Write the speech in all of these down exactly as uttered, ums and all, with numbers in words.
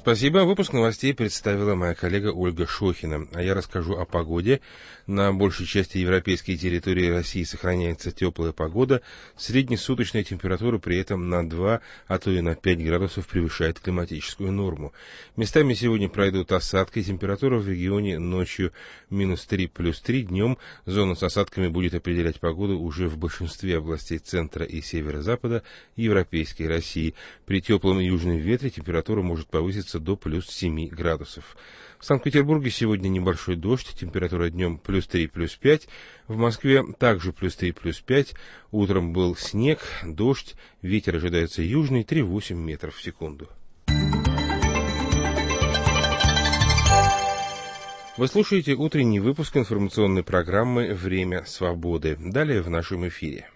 Спасибо. Выпуск новостей представила моя коллега Ольга Шохина. А я расскажу о погоде. На большей части европейской территории России сохраняется теплая погода. Среднесуточная температура при этом на два, а то и на пять градусов превышает климатическую норму. Местами сегодня пройдут осадки. Температура в регионе ночью минус три плюс три. Днем зона с осадками будет определять погоду уже в большинстве областей центра и северо-запада европейской России. При теплом южном ветре температура может повыситься до плюс семи градусов. В Санкт-Петербурге сегодня небольшой дождь, температура днем плюс три плюс пять. В Москве также плюс три плюс пять. Утром был снег, дождь, ветер ожидается южный три целых восемь десятых метров в секунду. Вы слушаете утренний выпуск информационной программы «Время свободы». Далее в нашем эфире.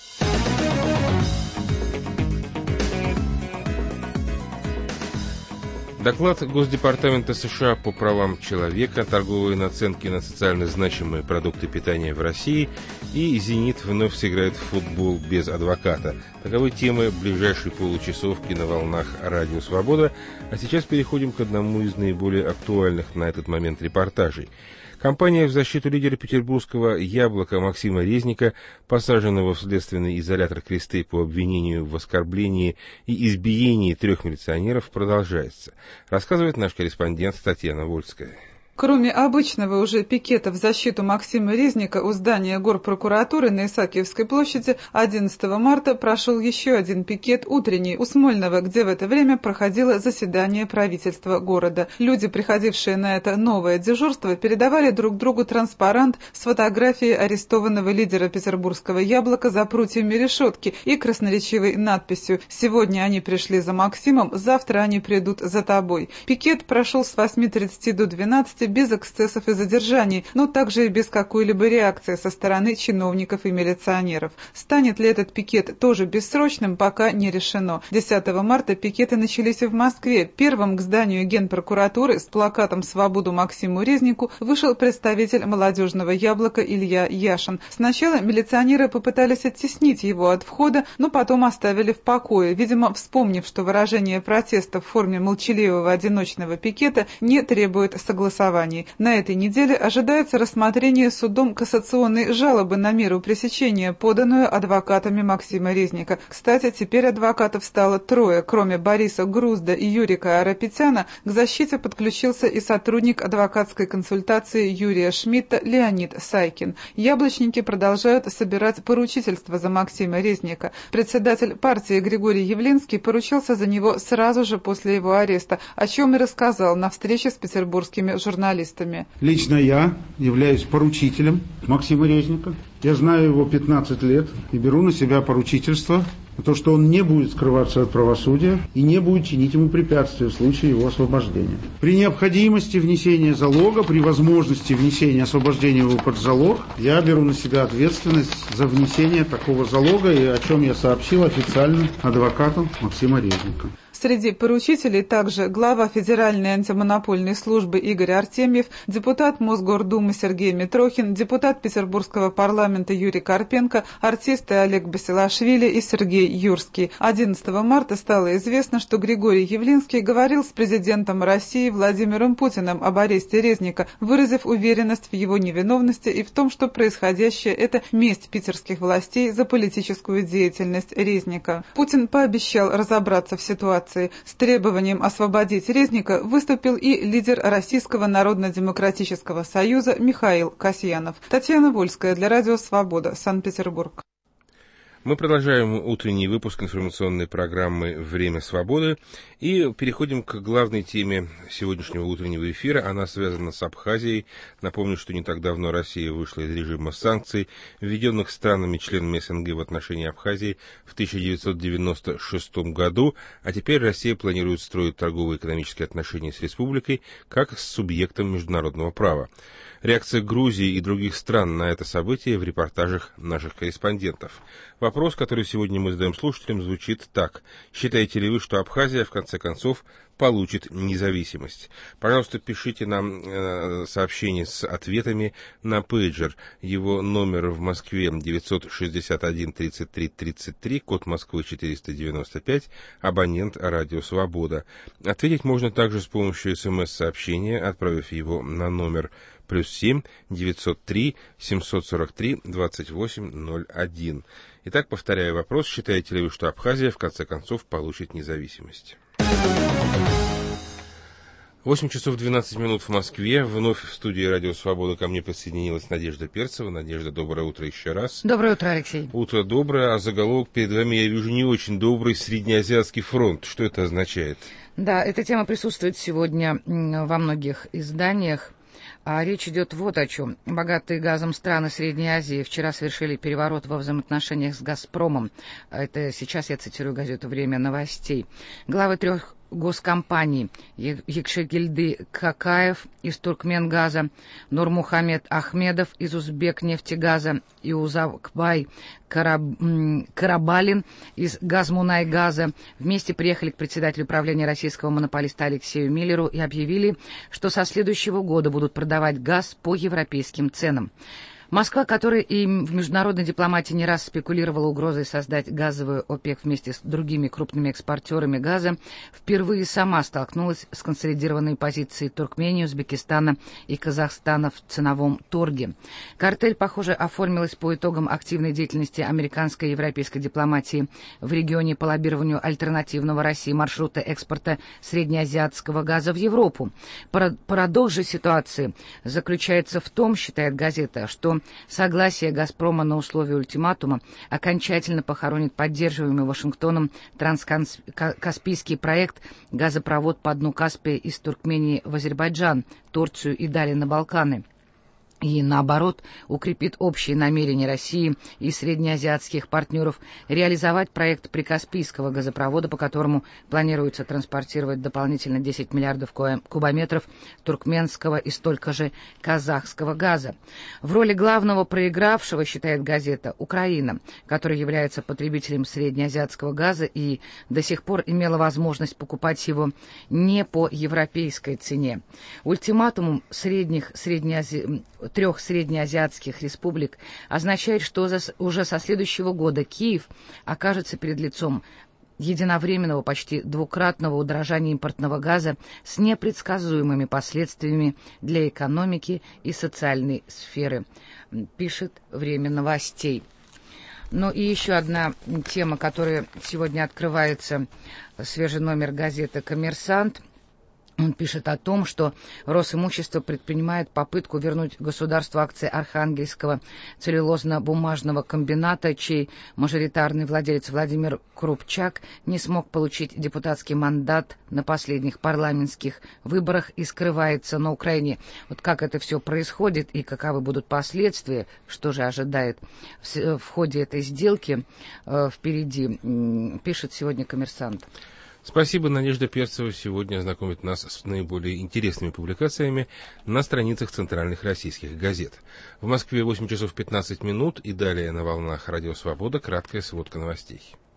Доклад Госдепартамента США по правам человека, торговые наценки на социально значимые продукты питания в России и «Зенит» вновь сыграет в футбол без адвоката. Таковы темы ближайшей получасовки на волнах Радио Свобода. А сейчас переходим к одному из наиболее актуальных на этот момент репортажей. Компания в защиту лидера петербургского «Яблока» Максима Резника, посаженного в следственный изолятор Кресты по обвинению в оскорблении и избиении трех милиционеров, продолжается. Рассказывает наш корреспондент Татьяна Вольская. Кроме обычного уже пикета в защиту Максима Резника у здания горпрокуратуры на Исаакиевской площади одиннадцатого марта прошел еще один пикет утренний у Смольного, где в это время проходило заседание правительства города. Люди, приходившие на это новое дежурство, передавали друг другу транспарант с фотографией арестованного лидера петербургского «Яблока» за прутьями решетки и красноречивой надписью «Сегодня они пришли за Максимом, завтра они придут за тобой». Пикет прошел с восьми тридцати до двенадцати без эксцессов и задержаний, но также и без какой-либо реакции со стороны чиновников и милиционеров. Станет ли этот пикет тоже бессрочным, пока не решено. десятого марта пикеты начались и в Москве. Первым к зданию Генпрокуратуры с плакатом «Свободу Максиму Резнику» вышел представитель молодежного «Яблока» Илья Яшин. Сначала милиционеры попытались оттеснить его от входа, но потом оставили в покое, видимо, вспомнив, что выражение протеста в форме молчаливого одиночного пикета не требует согласования. На этой неделе ожидается рассмотрение судом кассационной жалобы на меру пресечения, поданную адвокатами Максима Резника. Кстати, теперь адвокатов стало трое. Кроме Бориса Грузда и Юрика Арапетяна, к защите подключился и сотрудник адвокатской консультации Юрия Шмидта Леонид Сайкин. Яблочники продолжают собирать поручительство за Максима Резника. Председатель партии Григорий Явлинский поручился за него сразу же после его ареста, о чем и рассказал на встрече с петербургскими журналистами. журналистами. Лично я являюсь поручителем Максима Резника. Я знаю его пятнадцать лет и беру на себя поручительство на то, что он не будет скрываться от правосудия и не будет чинить ему препятствия в случае его освобождения. При необходимости внесения залога, при возможности внесения освобождения его под залог, я беру на себя ответственность за внесение такого залога, и о чем я сообщил официально адвокату Максима Резника. Среди поручителей также глава Федеральной антимонопольной службы Игорь Артемьев, депутат Мосгордумы Сергей Митрохин, депутат Петербургского парламента Юрий Карпенко, артисты Олег Басилашвили и Сергей Юрский. одиннадцатого марта стало известно, что Григорий Явлинский говорил с президентом России Владимиром Путиным об аресте Резника, выразив уверенность в его невиновности и в том, что происходящее – это месть питерских властей за политическую деятельность Резника. Путин пообещал разобраться в ситуации. С требованием освободить Резника выступил и лидер Российского народно-демократического союза Михаил Касьянов. Татьяна Вольская для Радио Свобода, Санкт-Петербург. Мы продолжаем утренний выпуск информационной программы «Время свободы» и переходим к главной теме сегодняшнего утреннего эфира. Она связана с Абхазией. Напомню, что не так давно Россия вышла из режима санкций, введенных странами-членами СНГ в отношении Абхазии в тысяча девятьсот девяносто шестом году, а теперь Россия планирует строить торговые и экономические отношения с республикой как с субъектом международного права. Реакция Грузии и других стран на это событие в репортажах наших корреспондентов. Вопрос, который сегодня мы задаем слушателям, звучит так. Считаете ли вы, что Абхазия, в конце концов, получит независимость? Пожалуйста, пишите нам э, сообщение с ответами на пейджер. Его номер в Москве девятьсот шестьдесят один тридцать три тридцать три, код Москвы четыреста девяносто пять, абонент Радио Свобода. Ответить можно также с помощью смс-сообщения, отправив его на номер плюс семь девятьсот три семьсот сорок три двадцать восемь ноль один. Итак, повторяю вопрос, считаете ли вы, что Абхазия в конце концов получит независимость? восемь часов двенадцать минут в Москве. Вновь в студии Радио Свобода ко мне присоединилась Надежда Перцева. Надежда, доброе утро еще раз. Доброе утро, Алексей. Утро доброе, а заголовок перед вами я вижу не очень добрый: Среднеазиатский фронт. Что это означает? Да, эта тема присутствует сегодня во многих изданиях. А речь идет вот о чем. Богатые газом страны Средней Азии вчера совершили переворот во взаимоотношениях с «Газпромом». Это сейчас я цитирую газету «Время новостей». Главы трех госкомпаний Екшегильды Какаев из Туркменгаза, Нурмухамед Ахмедов из Узбекнефтегаза и Узакбай Караб... Карабалин из Газмунайгаза вместе приехали к председателю правления российского монополиста Алексею Миллеру и объявили, что со следующего года будут продавать газ по европейским ценам. Москва, которая и в международной дипломатии не раз спекулировала угрозой создать газовую ОПЕК вместе с другими крупными экспортерами газа, впервые сама столкнулась с консолидированной позицией Туркмении, Узбекистана и Казахстана в ценовом торге. Картель, похоже, оформилась по итогам активной деятельности американской и европейской дипломатии в регионе по лоббированию альтернативного России маршрута экспорта среднеазиатского газа в Европу. Парадокс же ситуации заключается в том, считает газета, что согласие «Газпрома» на условия ультиматума окончательно похоронит поддерживаемый Вашингтоном транскаспийский проект «Газопровод по дну Каспия» из Туркмении в Азербайджан, Турцию и далее на Балканы. И, наоборот, укрепит общие намерения России и среднеазиатских партнеров реализовать проект прикаспийского газопровода, по которому планируется транспортировать дополнительно десять миллиардов кубометров туркменского и столько же казахского газа. В роли главного проигравшего, считает газета, Украина, которая является потребителем среднеазиатского газа и до сих пор имела возможность покупать его не по европейской цене. Ультиматум средних среднеази... трех среднеазиатских республик означает, что уже со следующего года Киев окажется перед лицом единовременного, почти двукратного удорожания импортного газа с непредсказуемыми последствиями для экономики и социальной сферы, пишет «Время новостей». Ну и еще одна тема, которая сегодня открывается, свежий номер газеты «Коммерсант». Он пишет о том, что Росимущество предпринимает попытку вернуть государству акции Архангельского целлюлозно-бумажного комбината, чей мажоритарный владелец Владимир Крупчак не смог получить депутатский мандат на последних парламентских выборах и скрывается на Украине. Вот как это все происходит и каковы будут последствия, что же ожидает в, в ходе этой сделки э, впереди, э, пишет сегодня «Коммерсант». Спасибо, Надежда Перцева сегодня ознакомит нас с наиболее интересными публикациями на страницах центральных российских газет. В Москве восемь часов пятнадцать минут и далее на волнах Радио Свобода краткая сводка новостей.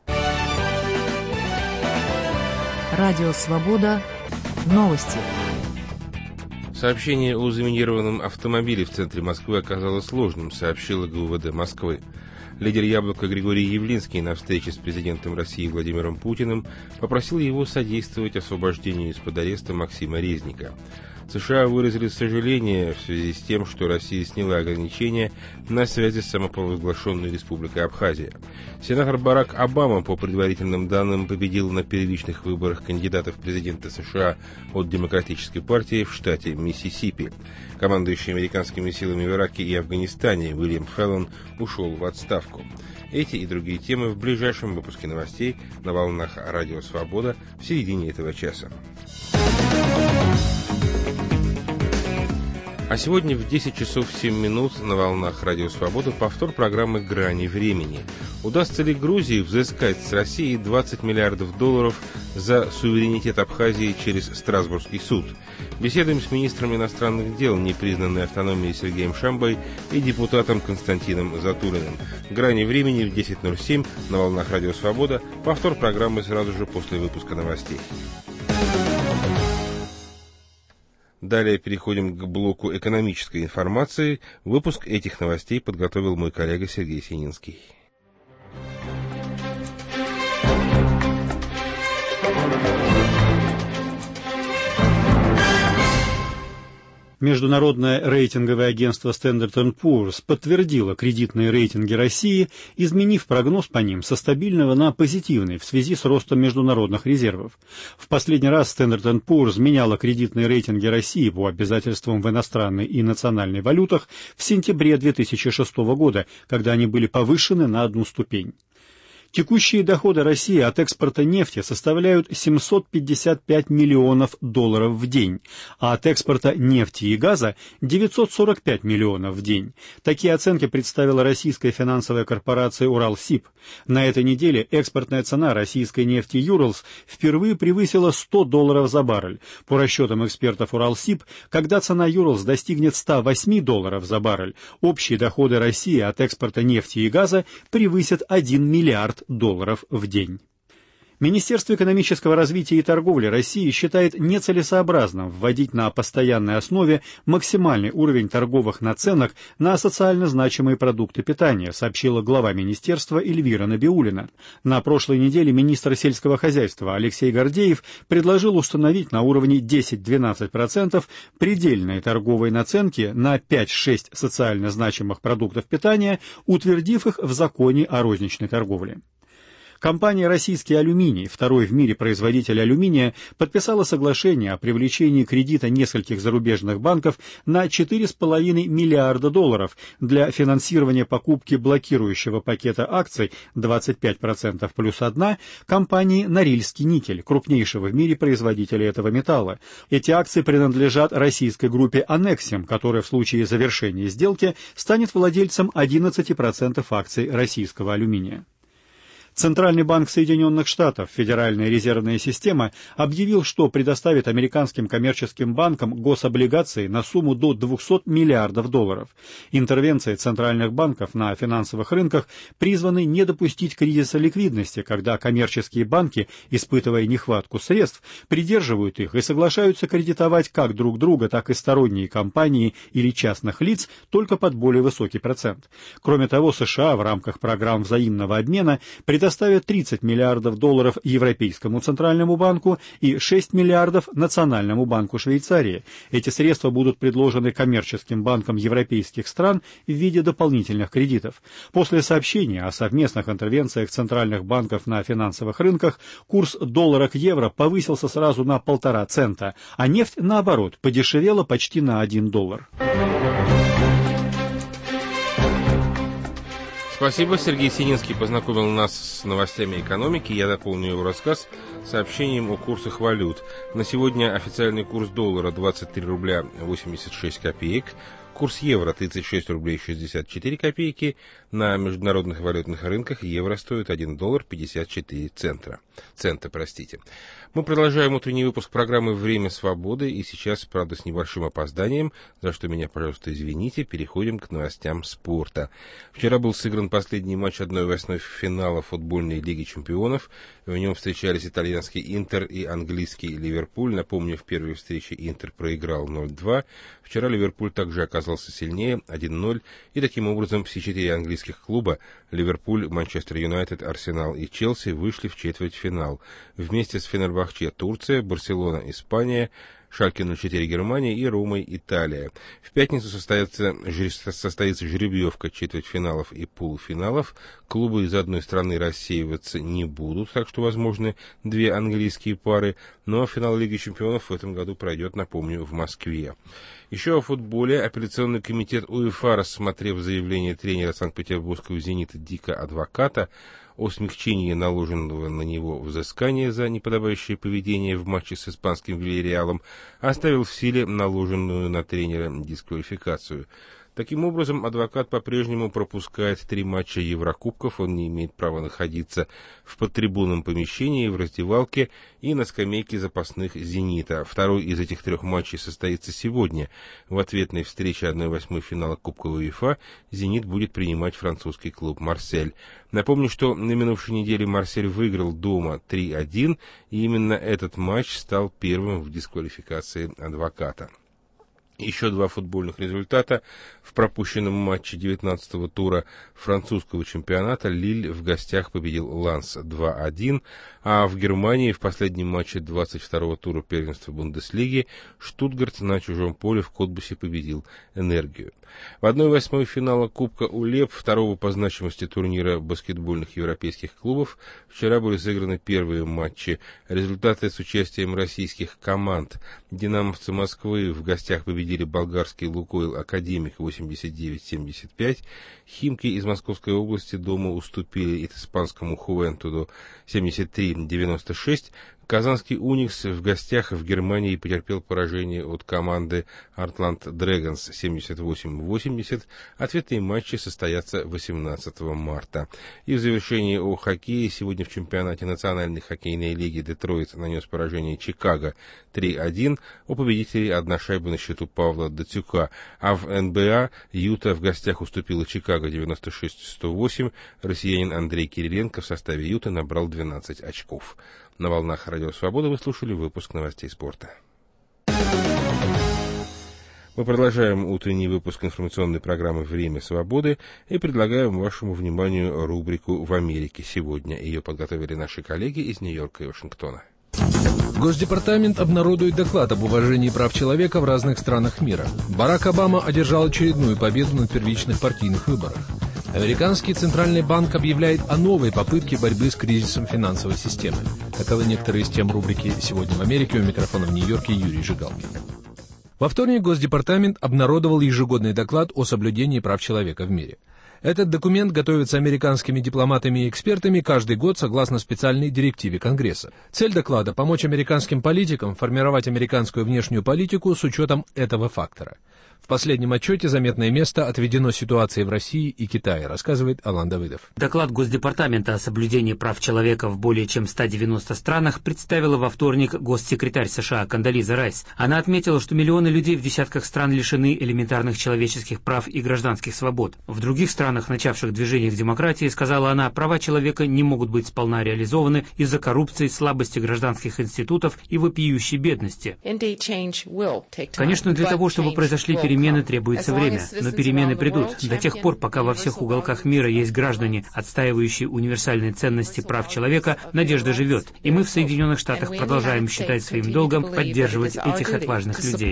Радио Свобода. Новости. Сообщение о заминированном автомобиле в центре Москвы оказалось сложным, сообщила ГУВД Москвы. Лидер «Яблока» Григорий Явлинский на встрече с президентом России Владимиром Путиным попросил его содействовать освобождению из-под ареста Максима Резника. США выразили сожаление в связи с тем, что Россия сняла ограничения на связи с самопровозглашенной республикой Абхазия. Сенатор Барак Обама, по предварительным данным, победил на первичных выборах кандидата в президенты США от Демократической партии в штате Миссисипи. Командующий американскими силами в Ираке и Афганистане Уильям Феллон ушел в отставку. Эти и другие темы в ближайшем выпуске новостей на волнах Радио Свобода в середине этого часа. А сегодня в десять часов семь минут на волнах Радио Свобода повтор программы «Грани времени». Удастся ли Грузии взыскать с России двадцать миллиардов долларов за суверенитет Абхазии через Страсбургский суд? Беседуем с министром иностранных дел непризнанной автономии Сергеем Шамбой и депутатом Константином Затулиным. «Грани времени» в десять ноль семь на волнах Радио Свобода. Повтор программы сразу же после выпуска новостей. Далее переходим к блоку экономической информации. Выпуск этих новостей подготовил мой коллега Сергей Сининский. Международное рейтинговое агентство Standard энд Poor's подтвердило кредитные рейтинги России, изменив прогноз по ним со стабильного на позитивный в связи с ростом международных резервов. В последний раз Standard энд Poor's меняла кредитные рейтинги России по обязательствам в иностранной и национальной валютах в сентябре две тысячи шестого года, когда они были повышены на одну ступень. Текущие доходы России от экспорта нефти составляют семьсот пятьдесят пять миллионов долларов в день, а от экспорта нефти и газа девятьсот сорок пять миллионов в день. Такие оценки представила российская финансовая корпорация «Уралсиб». На этой неделе экспортная цена российской нефти «Юралс» впервые превысила сто долларов за баррель. По расчетам экспертов «Уралсиб», когда цена «Юралс» достигнет ста восьми долларов за баррель, общие доходы России от экспорта нефти и газа превысят один миллиард долларов в день. Министерство экономического развития и торговли России считает нецелесообразным вводить на постоянной основе максимальный уровень торговых наценок на социально значимые продукты питания, сообщила глава министерства Эльвира Набиуллина. На прошлой неделе министр сельского хозяйства Алексей Гордеев предложил установить на уровне десять-двенадцать процентов предельные торговые наценки на пять-шесть социально значимых продуктов питания, утвердив их в законе о розничной торговле. Компания «Российский алюминий», второй в мире производитель алюминия, подписала соглашение о привлечении кредита нескольких зарубежных банков на четыре с половиной миллиарда долларов для финансирования покупки блокирующего пакета акций двадцать пять процентов плюс одна компании «Норильский никель», крупнейшего в мире производителя этого металла. Эти акции принадлежат российской группе «Аннексим», которая в случае завершения сделки станет владельцем одиннадцати процентов акций российского алюминия. Центральный банк Соединенных Штатов, Федеральная резервная система, объявил, что предоставит американским коммерческим банкам гособлигации на сумму до двухсот миллиардов долларов. Интервенции центральных банков на финансовых рынках призваны не допустить кризиса ликвидности, когда коммерческие банки, испытывая нехватку средств, придерживают их и соглашаются кредитовать как друг друга, так и сторонние компании или частных лиц только под более высокий процент. Кроме того, США в рамках программ взаимного обмена предоставляют предоставят тридцать миллиардов долларов Европейскому центральному банку и шесть миллиардов Национальному банку Швейцарии. Эти средства будут предложены коммерческим банкам европейских стран в виде дополнительных кредитов. После сообщения о совместных интервенциях центральных банков на финансовых рынках курс доллара к евро повысился сразу на полтора цента, а нефть, наоборот, подешевела почти на один доллар. Спасибо. Сергей Сининский познакомил нас с новостями экономики. Я дополню его рассказ сообщением о курсах валют. На сегодня официальный курс доллара двадцать три рубля восемьдесят шесть копеек. Курс евро тридцать шесть рублей шестьдесят четыре копейки. На международных валютных рынках евро стоит один доллар пятьдесят четыре цента. Цента, простите. Мы продолжаем утренний выпуск программы «Время свободы». И сейчас, правда, с небольшим опозданием, за что меня, пожалуйста, извините, переходим к новостям спорта. Вчера был сыгран последний матч одной восьмой финала футбольной Лиги чемпионов. В нем встречались итальянский «Интер» и английский «Ливерпуль». Напомню, в первой встрече «Интер» проиграл ноль-два. Вчера «Ливерпуль» также оказался сильнее один ноль. И таким образом все четыре английских клуба «Ливерпуль», «Манчестер Юнайтед», «Арсенал» и «Челси» вышли в четвертьфинал. Вместе с «Фенербахче» Турция, «Барселона» Испания, «Шальке ноль четыре» Германия и «Ромой» Италия. В пятницу состоится, состоится жеребьевка четвертьфиналов и полуфиналов. Клубы из одной страны рассеиваться не будут, так что возможны две английские пары. Ну а финал Лиги чемпионов в этом году пройдет, напомню, в Москве. Еще о футболе. Апелляционный комитет УЕФА, рассмотрев заявление тренера Санкт-Петербургского «Зенита» Дика Адвоката о смягчении наложенного на него взыскания за неподобающее поведение в матче с испанским Вильярреалом, оставил в силе наложенную на тренера дисквалификацию. Таким образом, адвокат по-прежнему пропускает три матча Еврокубков, он не имеет права находиться в подтрибунном помещении, в раздевалке и на скамейке запасных «Зенита». Второй из этих трех матчей состоится сегодня. В ответной встрече одной восьмой финала Кубка УЕФА «Зенит» будет принимать французский клуб «Марсель». Напомню, что на минувшей неделе «Марсель» выиграл дома три один, и именно этот матч стал первым в дисквалификации адвоката. Еще два футбольных результата в пропущенном матче девятнадцатого тура французского чемпионата. Лиль в гостях победил Ланс два один, а в Германии в последнем матче двадцать второго тура первенства Бундеслиги Штутгарт на чужом поле в Котбусе победил Энергию. В одной восьмой финала Кубка УЛЕП, второго по значимости турнира баскетбольных европейских клубов, вчера были сыграны первые матчи. Результаты с участием российских команд. Динамовцы Москвы в гостях победили болгарский Лукойл Академик восемьдесят девять семьдесят пять. Химки из Московской области дома уступили испанскому Хувентуду семьдесят три девяносто шесть. Казанский Уникс в гостях в Германии потерпел поражение от команды Артланд Дрэгонс семьдесят восемь восемьдесят. Ответные матчи состоятся восемнадцатого марта. И в завершении о хоккее. Сегодня в чемпионате Национальной хоккейной лиги Детройт нанес поражение Чикаго три один. У победителей одна шайба на счету Павла Датюка. А в эн бэ а Юта в гостях уступила Чикаго девяносто шесть сто восемь. Россиянин Андрей Кириленко в составе Юты набрал двенадцать очков. На волнах Радио Свобода вы слушали выпуск новостей спорта. Мы продолжаем утренний выпуск информационной программы «Время свободы» и предлагаем вашему вниманию рубрику «В Америке сегодня». Ее подготовили наши коллеги из Нью-Йорка и Вашингтона. Госдепартамент обнародует доклад об уважении прав человека в разных странах мира. Барак Обама одержал очередную победу на первичных партийных выборах. Американский Центральный банк объявляет о новой попытке борьбы с кризисом финансовой системы. Таковы некоторые из тем рубрики «Сегодня в Америке». У микрофона в Нью-Йорке Юрий Жигалкин. Во вторник Госдепартамент обнародовал ежегодный доклад о соблюдении прав человека в мире. Этот документ готовится американскими дипломатами и экспертами каждый год согласно специальной директиве Конгресса. Цель доклада – помочь американским политикам формировать американскую внешнюю политику с учетом этого фактора. В последнем отчете заметное место отведено ситуации в России и Китае, рассказывает Алан Давыдов. Доклад Госдепартамента о соблюдении прав человека в более чем ста девяноста странах представила во вторник госсекретарь США Кондолиза Райс. Она отметила, что миллионы людей в десятках стран лишены элементарных человеческих прав и гражданских свобод. В других странах, начавших движение к демократии, сказала она, права человека не могут быть сполна реализованы из-за коррупции, слабости гражданских институтов и вопиющей бедности. Конечно, для того, чтобы произошли перемены, требуется время, но перемены придут. До тех пор, пока во всех уголках мира есть граждане, отстаивающие универсальные ценности прав человека, надежда живет. И мы в Соединенных Штатах продолжаем считать своим долгом поддерживать этих отважных людей.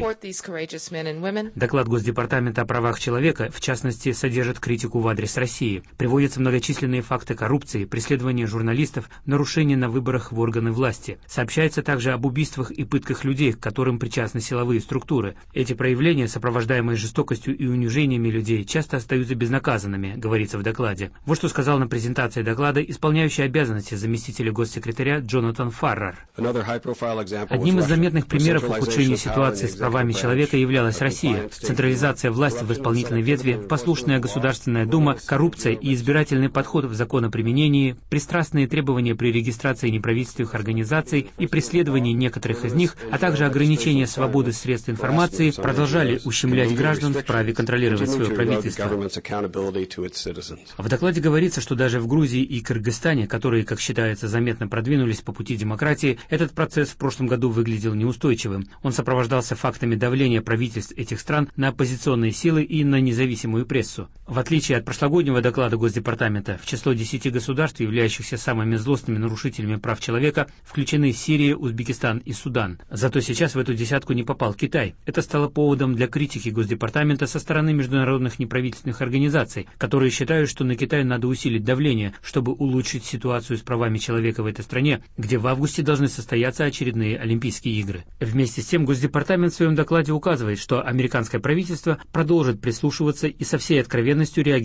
Доклад Госдепартамента о правах человека, в частности, содержит критику в адрес России. Приводятся многочисленные факты коррупции, преследования журналистов, нарушения на выборах в органы власти. Сообщается также об убийствах и пытках людей, к которым причастны силовые структуры. Эти проявления, сопровождаемые жестокостью и унижениями людей, часто остаются безнаказанными, говорится в докладе. Вот что сказал на презентации доклада исполняющий обязанности заместителя госсекретаря Джонатан Фаррер. Одним из заметных примеров ухудшения ситуации с правами человека являлась Россия. Централизация власти в исполнительной ветви, послушная Государственная Дума, коррупция и избирательный подход в законоприменении, пристрастные требования при регистрации неправительственных организаций и преследовании некоторых из них, а также ограничение свободы средств информации продолжали ущемлять граждан в праве контролировать свое правительство. В докладе говорится, что даже в Грузии и Кыргызстане, которые, как считается, заметно продвинулись по пути демократии, этот процесс в прошлом году выглядел неустойчивым. Он сопровождался фактами давления правительств этих стран на оппозиционные силы и на независимую прессу. В отличие от прошлогоднего доклада Госдепартамента, в число десяти государств, являющихся самыми злостными нарушителями прав человека, включены Сирия, Узбекистан и Судан. Зато сейчас в эту десятку не попал Китай. Это стало поводом для критики Госдепартамента со стороны международных неправительственных организаций, которые считают, что на Китай надо усилить давление, чтобы улучшить ситуацию с правами человека в этой стране, где в августе должны состояться очередные Олимпийские игры. Вместе с тем Госдепартамент в своем докладе указывает, что американское правительство продолжит прислушиваться и со всей откровенностью реагировать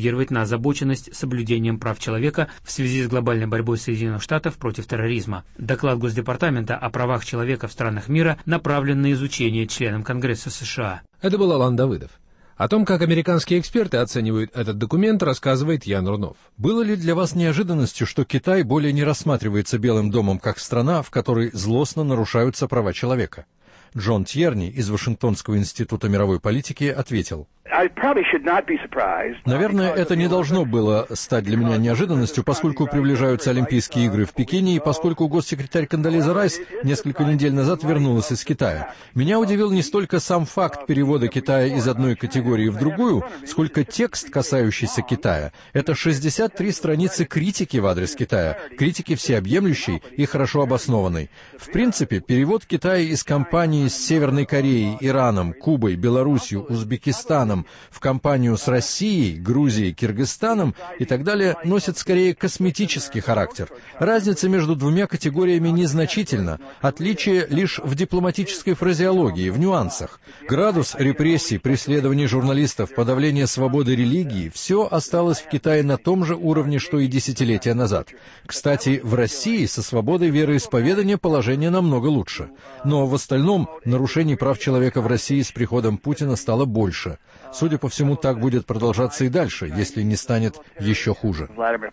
акцентировать на озабоченность соблюдением прав человека в связи с глобальной борьбой Соединенных Штатов против терроризма. Доклад Госдепартамента о правах человека в странах мира направлен на изучение членам Конгресса США. Это был Алан Давыдов. О том, как американские эксперты оценивают этот документ, рассказывает Ян Рунов. Было ли для вас неожиданностью, что Китай более не рассматривается Белым домом как страна, в которой злостно нарушаются права человека? Джон Тьерни из Вашингтонского института мировой политики ответил: «Наверное, это не должно было стать для меня неожиданностью, поскольку приближаются Олимпийские игры в Пекине и поскольку госсекретарь Кондолиза Райс несколько недель назад вернулась из Китая. Меня удивил не столько сам факт перевода Китая из одной категории в другую, сколько текст, касающийся Китая. Это шестьдесят три страницы критики в адрес Китая, критики всеобъемлющей и хорошо обоснованной. В принципе, перевод Китая из компании с Северной Кореей, Ираном, Кубой, Белоруссией, Узбекистаном в компанию с Россией, Грузией, Киргизстаном и так далее носит скорее косметический характер. Разница между двумя категориями незначительна, отличие лишь в дипломатической фразеологии, в нюансах. Градус репрессий, преследований журналистов, подавления свободы религии — все осталось в Китае на том же уровне, что и десятилетия назад. Кстати, в России со свободой вероисповедания положение намного лучше. Но в остальном нарушений прав человека в России с приходом Путина стало больше. Судя по всему, так будет продолжаться и дальше, если не станет еще хуже».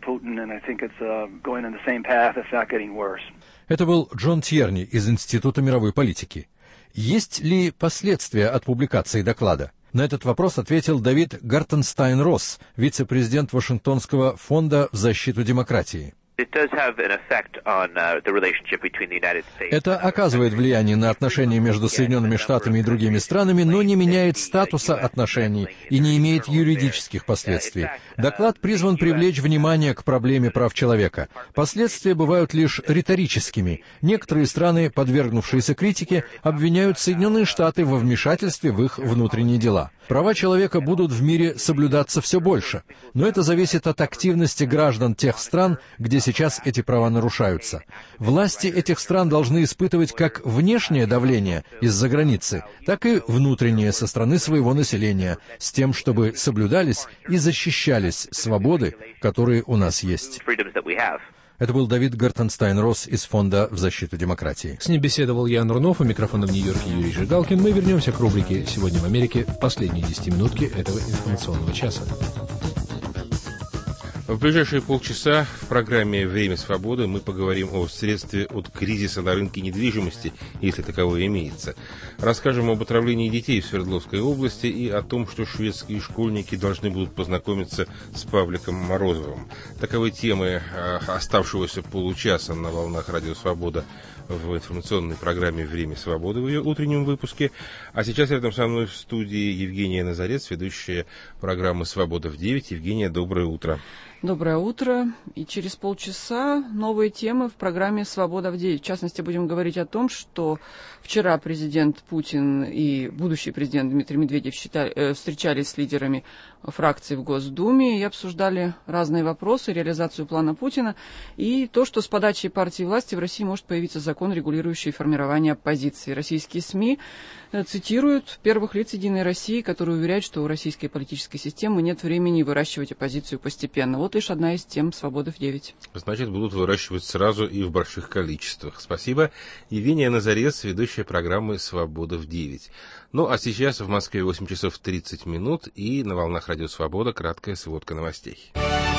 Это был Джон Тьерни из Института мировой политики. Есть ли последствия от публикации доклада? На этот вопрос ответил Давид Гартенстайн-Росс, вице-президент Вашингтонского фонда в защиту демократии. Это оказывает влияние на отношения между Соединенными Штатами и другими странами, но не меняет статуса отношений и не имеет юридических последствий. Доклад призван привлечь внимание к проблеме прав человека. Последствия бывают лишь риторическими. Некоторые страны, подвергнувшиеся критике, обвиняют Соединенные Штаты во вмешательстве в их внутренние дела. Права человека будут в мире соблюдаться все больше, но это зависит от активности граждан тех стран, где сейчас эти права нарушаются. Власти этих стран должны испытывать как внешнее давление из-за границы, так и внутреннее со стороны своего населения, с тем, чтобы соблюдались и защищались свободы, которые у нас есть. Это был Давид Гартенстайн-Росс из Фонда в защиту демократии. С ним беседовал Ян Рунов, у микрофона в Нью-Йорке Юрий Жигалкин. Мы вернемся к рубрике «Сегодня в Америке» в последние десятиминутки этого информационного часа. В ближайшие полчаса в программе «Время свободы» мы поговорим о средстве от кризиса на рынке недвижимости, если таковое имеется. Расскажем об отравлении детей в Свердловской области и о том, что шведские школьники должны будут познакомиться с Павликом Морозовым. Таковы темы оставшегося получаса на волнах «Радио Свобода» в информационной программе «Время свободы» в ее утреннем выпуске. А сейчас рядом со мной в студии Евгения Назарец, ведущая программы «Свобода в девять». Евгения, доброе утро. Доброе утро. И через полчаса новые темы в программе «Свобода в девять». В частности, будем говорить о том, что вчера президент Путин и будущий президент Дмитрий Медведев считали, э, встречались с лидерами фракций в Госдуме и обсуждали разные вопросы, реализацию плана Путина и то, что с подачи партии власти в России может появиться закон, регулирующий формирование оппозиции. Российские СМИ э, цитируют первых лиц «Единой России», которые уверяют, что у российской политической системы нет времени выращивать оппозицию постепенно. Вот лишь одна из тем «Свобода в девять». Значит, будут выращивать сразу и в больших количествах. Спасибо. Евгения Назарец, ведущая программы «Свобода в девять». Ну, а сейчас в Москве восемь часов тридцать минут и на волнах Радио Свобода краткая сводка новостей.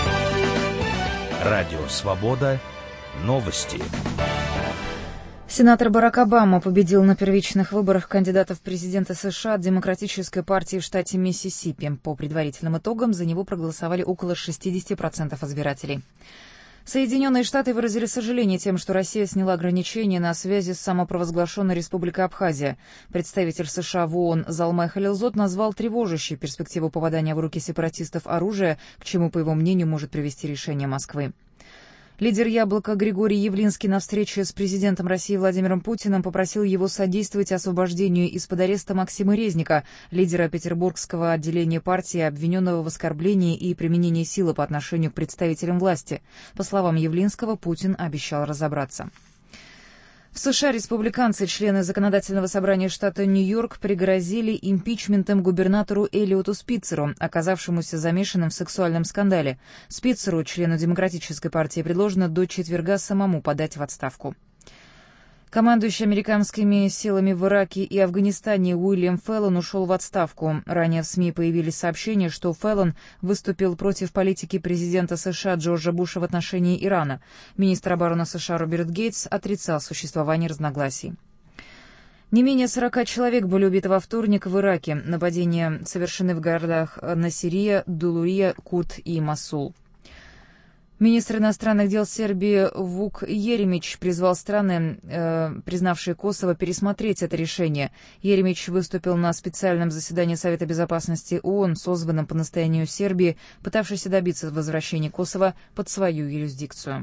Радио Свобода. Новости. Сенатор Барак Обама победил на первичных выборах кандидатов в президенты США от Демократической партии в штате Миссисипи. По предварительным итогам за него проголосовали около шестьдесят процентов избирателей. Соединенные Штаты выразили сожаление тем, что Россия сняла ограничения на связи с самопровозглашенной Республикой Абхазия. Представитель США в ООН Залмай Халилзод назвал тревожащей перспективу попадания в руки сепаратистов оружия, к чему, по его мнению, может привести решение Москвы. Лидер «Яблока» Григорий Явлинский на встрече с президентом России Владимиром Путиным попросил его содействовать освобождению из-под ареста Максима Резника, лидера петербургского отделения партии, обвиненного в оскорблении и применении силы по отношению к представителям власти. По словам Явлинского, Путин обещал разобраться. В США республиканцы, члены законодательного собрания штата Нью-Йорк, пригрозили импичментом губернатору Элиоту Спитцеру, оказавшемуся замешанным в сексуальном скандале. Спитцеру, члену Демократической партии, предложено до четверга самому подать в отставку. Командующий американскими силами в Ираке и Афганистане Уильям Феллон ушел в отставку. Ранее в СМИ появились сообщения, что Феллон выступил против политики президента США Джорджа Буша в отношении Ирана. Министр обороны США Роберт Гейтс отрицал существование разногласий. Не менее сорока человек были убиты во вторник в Ираке. Нападения совершены в городах Насирия, Дулурия, Курт и Мосул. Министр иностранных дел Сербии Вук Еремич призвал страны, э, признавшие Косово, пересмотреть это решение. Еремич выступил на специальном заседании Совета безопасности ООН, созванном по настоянию Сербии, пытавшейся добиться возвращения Косово под свою юрисдикцию.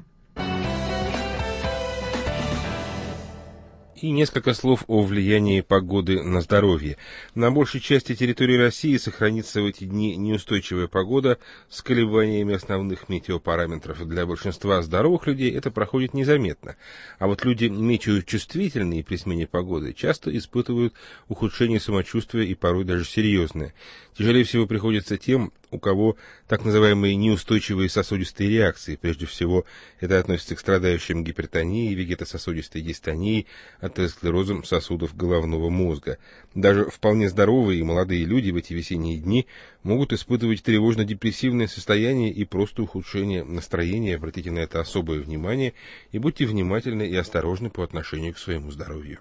И несколько слов о влиянии погоды на здоровье. На большей части территории России сохранится в эти дни неустойчивая погода с колебаниями основных метеопараметров. Для большинства здоровых людей это проходит незаметно. А вот люди метеочувствительные при смене погоды часто испытывают ухудшение самочувствия и порой даже серьезное. Тяжелее всего приходится тем, у кого так называемые неустойчивые сосудистые реакции. Прежде всего, это относится к страдающим гипертонией, вегетососудистой дистонией, атеросклерозом сосудов головного мозга. Даже вполне здоровые и молодые люди в эти весенние дни могут испытывать тревожно-депрессивное состояние и просто ухудшение настроения. Обратите на это особое внимание и будьте внимательны и осторожны по отношению к своему здоровью.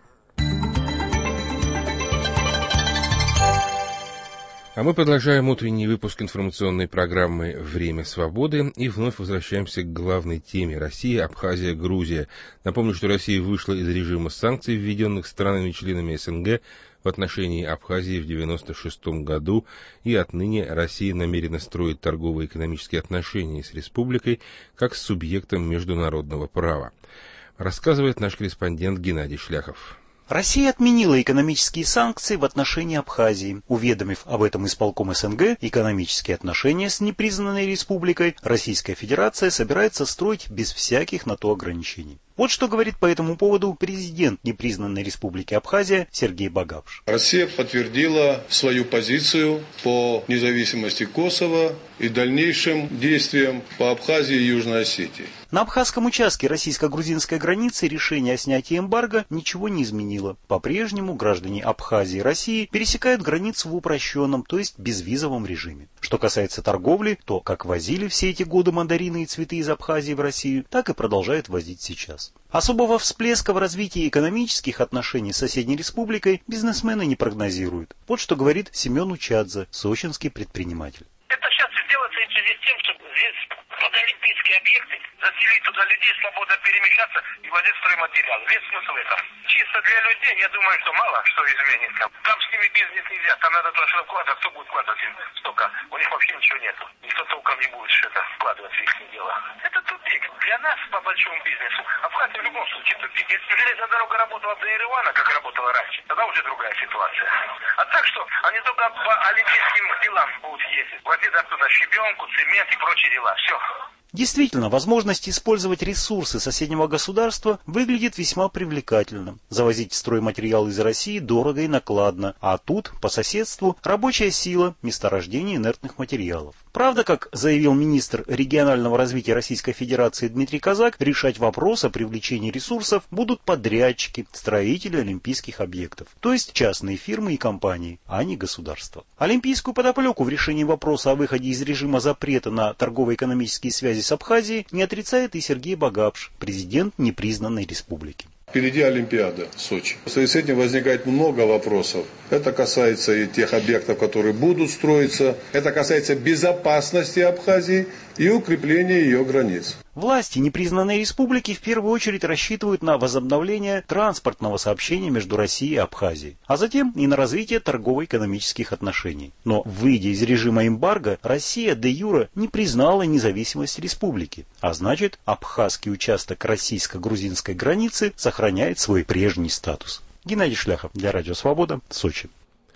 А мы продолжаем утренний выпуск информационной программы «Время свободы» и вновь возвращаемся к главной теме: Россия, Абхазия, Грузия. Напомню, что Россия вышла из режима санкций, введенных странами-членами СНГ в отношении Абхазии в девяносто шестом году, и отныне Россия намерена строить торговые и экономические отношения с республикой как с субъектом международного права. Рассказывает наш корреспондент Геннадий Шляхов. Россия отменила экономические санкции в отношении Абхазии. Уведомив об этом исполком СНГ, экономические отношения с непризнанной республикой Российская Федерация собирается строить без всяких на то ограничений. Вот что говорит по этому поводу президент непризнанной республики Абхазия Сергей Багапш. Россия подтвердила свою позицию по независимости Косово и дальнейшим действиям по Абхазии и Южной Осетии. На абхазском участке российско-грузинской границы решение о снятии эмбарго ничего не изменило. По-прежнему граждане Абхазии и России пересекают границу в упрощенном, то есть безвизовом режиме. Что касается торговли, то как возили все эти годы мандарины и цветы из Абхазии в Россию, так и продолжают возить сейчас. Особого всплеска в развитии экономических отношений с соседней республикой бизнесмены не прогнозируют. Вот что говорит Семен Учадзе, сочинский предприниматель. Это сейчас делается в связи с тем, что здесь под олимпийские объекты заселить туда людей, свободно перемещаться и возить стройматериал. Весь смысл этого. Чисто для людей, я думаю, что мало что изменится. Там с ними бизнес нельзя, там надо туда что-то вкладывать. Кто будет вкладывать столько? У них вообще ничего нету. Никто толком не будет что-то вкладывать в их дело. Это тупик. Для нас, по большому бизнесу, Абхазия в любом случае тупик. Если железная дорога работала до Еревана, как работала раньше, тогда уже другая ситуация. А так что, они только по олимпийским делам будут ездить. Возить оттуда щебенку, цемент и прочие дела. Все. Действительно, возможность использовать ресурсы соседнего государства выглядит весьма привлекательно. Завозить стройматериалы из России дорого и накладно, а тут, по соседству, рабочая сила, месторождение инертных материалов. Правда, как заявил министр регионального развития Российской Федерации Дмитрий Казак, решать вопрос о привлечении ресурсов будут подрядчики, строители олимпийских объектов, то есть частные фирмы и компании, а не государство. Олимпийскую подоплеку в решении вопроса о выходе из режима запрета на торгово-экономические связи с Абхазией не отрицает и Сергей Багапш, президент непризнанной республики. Впереди Олимпиада в Сочи. В связи с этим возникает много вопросов. Это касается и тех объектов, которые будут строиться. Это касается безопасности Абхазии и укрепления ее границ. Власти непризнанной республики в первую очередь рассчитывают на возобновление транспортного сообщения между Россией и Абхазией, а затем и на развитие торгово-экономических отношений. Но, выйдя из режима эмбарго, Россия де юре не признала независимость республики, а значит, абхазский участок российско-грузинской границы сохраняет свой прежний статус. Геннадий Шляхов для Радио Свобода, Сочи.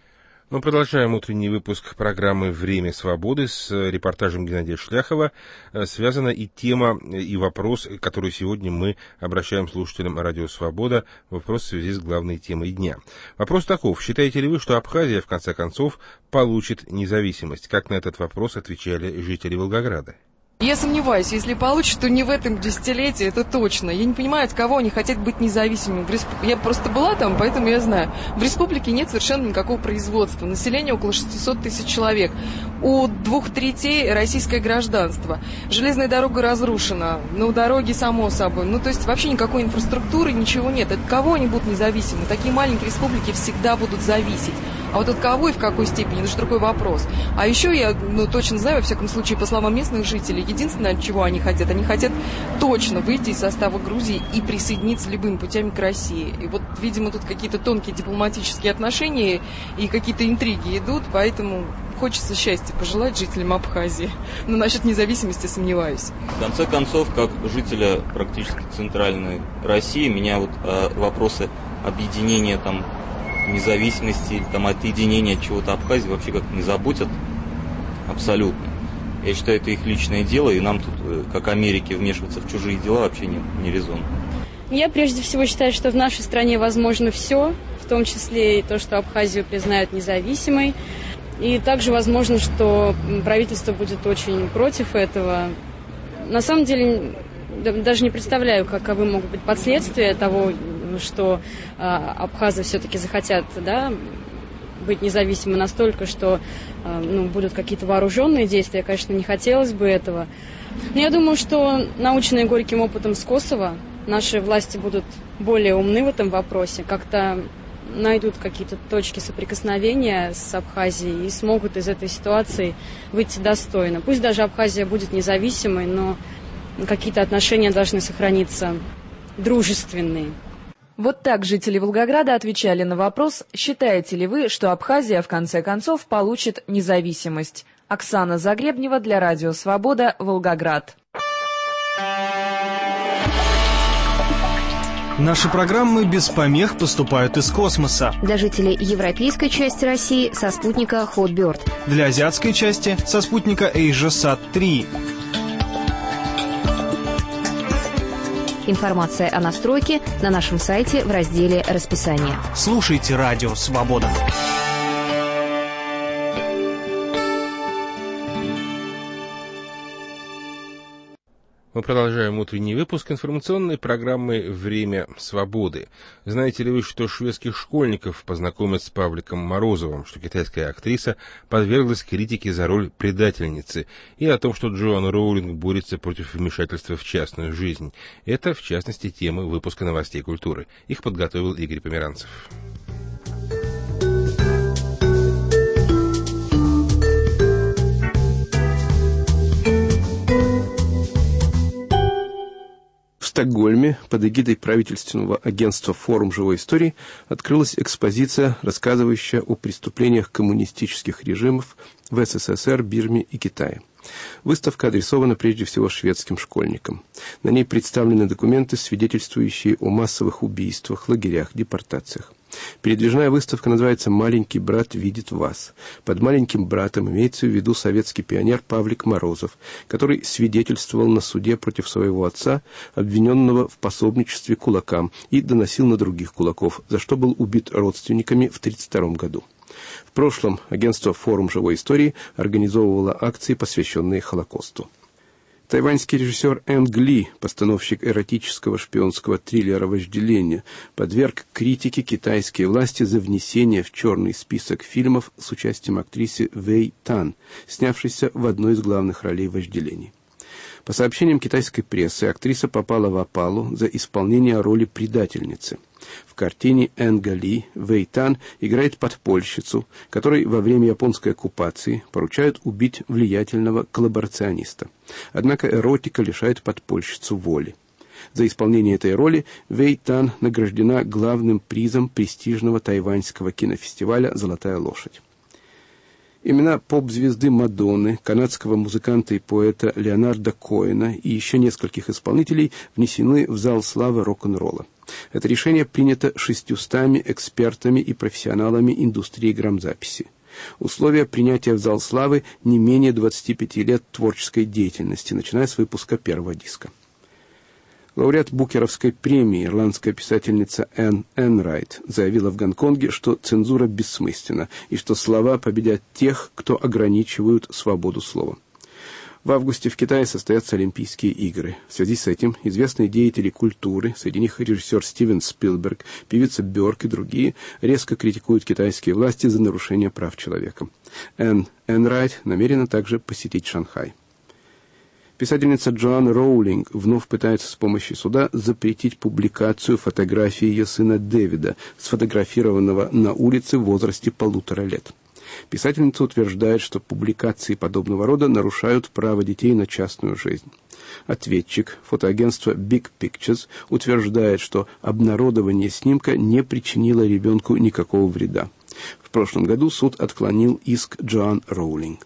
Мы продолжаем утренний выпуск программы «Время свободы» с репортажем Геннадия Шляхова. Связана и тема, и вопрос, который сегодня мы обращаем слушателям радио «Свобода», вопрос в связи с главной темой дня. Вопрос таков: считаете ли вы, что Абхазия, в конце концов, получит независимость? Как на этот вопрос отвечали жители Волгограда? Я сомневаюсь, если получат, то не в этом десятилетии, это точно. Я не понимаю, от кого они хотят быть независимыми. Я просто была там, поэтому я знаю. В республике нет совершенно никакого производства. Население около шестьсот тысяч человек. У двух третей российское гражданство. Железная дорога разрушена. Ну, дороги, само собой. Ну, то есть вообще никакой инфраструктуры, ничего нет. От кого они будут независимы? Такие маленькие республики всегда будут зависеть. А вот от кого и в какой степени, это же другой вопрос. А еще я ну, точно знаю, во всяком случае, по словам местных жителей, единственное, от чего они хотят, они хотят точно выйти из состава Грузии и присоединиться любыми путями к России. И вот, видимо, тут какие-то тонкие дипломатические отношения и какие-то интриги идут, поэтому хочется счастья пожелать жителям Абхазии. Но насчет независимости сомневаюсь. В конце концов, как жителя практически центральной России, меня вот э, вопросы объединения там независимости или там отъединения от чего-то Абхазии вообще как-то не заботят абсолютно. Я считаю, это их личное дело, и нам тут, как Америке, вмешиваться в чужие дела вообще не, не резон. Я прежде всего считаю, что в нашей стране возможно все, в том числе и то, что Абхазию признают независимой. И также возможно, что правительство будет очень против этого. На самом деле, даже не представляю, каковы могут быть последствия того, что э, абхазы все-таки захотят, да, быть независимы настолько, что э, ну, будут какие-то вооруженные действия. Конечно, не хотелось бы этого. Но я думаю, что наученные горьким опытом с Косово, наши власти будут более умны в этом вопросе, как-то найдут какие-то точки соприкосновения с Абхазией и смогут из этой ситуации выйти достойно. Пусть даже Абхазия будет независимой, но какие-то отношения должны сохраниться дружественные. Вот так жители Волгограда отвечали на вопрос, считаете ли вы, что Абхазия в конце концов получит независимость. Оксана Загребнева для Радио Свобода, Волгоград. Наши программы без помех поступают из космоса. Для жителей европейской части России со спутника Hotbird. Для азиатской части со спутника AsiaSat три. Информация о настройке на нашем сайте в разделе «Расписание». Слушайте Радио Свобода. Мы продолжаем утренний выпуск информационной программы «Время свободы». Знаете ли вы, что шведских школьников познакомят с Павликом Морозовым, что китайская актриса подверглась критике за роль предательницы, и о том, что Джоан Роулинг борется против вмешательства в частную жизнь? Это, в частности, темы выпуска новостей культуры. Их подготовил Игорь Померанцев. В Стокгольме под эгидой правительственного агентства «Форум живой истории» открылась экспозиция, рассказывающая о преступлениях коммунистических режимов в СССР, Бирме и Китае. Выставка адресована прежде всего шведским школьникам. На ней представлены документы, свидетельствующие о массовых убийствах, лагерях, депортациях. Передвижная выставка называется «Маленький брат видит вас». Под «маленьким братом» имеется в виду советский пионер Павлик Морозов, который свидетельствовал на суде против своего отца, обвиненного в пособничестве кулакам, и доносил на других кулаков, за что был убит родственниками в тысяча девятьсот тридцать втором году. В прошлом агентство «Форум живой истории» организовывало акции, посвященные Холокосту. Тайваньский режиссер Энг Ли, постановщик эротического шпионского триллера «Вожделение», подверг критике китайские власти за внесение в черный список фильмов с участием актрисы Вэй Тан, снявшейся в одной из главных ролей «Вожделения». По сообщениям китайской прессы, актриса попала в опалу за исполнение роли предательницы. В картине Энга Ли Вэй Тан играет подпольщицу, которой во время японской оккупации поручают убить влиятельного коллаборациониста. Однако эротика лишает подпольщицу воли. За исполнение этой роли Вэй Тан награждена главным призом престижного тайваньского кинофестиваля «Золотая лошадь». Имена поп-звезды Мадонны, канадского музыканта и поэта Леонарда Коэна и еще нескольких исполнителей внесены в зал славы рок-н-ролла. Это решение принято шестьюстами экспертами и профессионалами индустрии грамзаписи. Условия принятия в зал славы не менее двадцати пяти лет творческой деятельности, начиная с выпуска первого диска. Лауреат Букеровской премии, ирландская писательница Энн Энрайт, заявила в Гонконге, что цензура бессмысленна и что слова победят тех, кто ограничивают свободу слова. В августе в Китае состоятся Олимпийские игры. В связи с этим известные деятели культуры, среди них режиссер Стивен Спилберг, певица Бёрк и другие, резко критикуют китайские власти за нарушение прав человека. Энн Энрайт намерена также посетить Шанхай. Писательница Джоан Роулинг вновь пытается с помощью суда запретить публикацию фотографии ее сына Дэвида, сфотографированного на улице в возрасте полутора лет. Писательница утверждает, что публикации подобного рода нарушают право детей на частную жизнь. Ответчик, фотоагентство Big Pictures, утверждает, что обнародование снимка не причинило ребенку никакого вреда. В прошлом году суд отклонил иск Джоан Роулинг.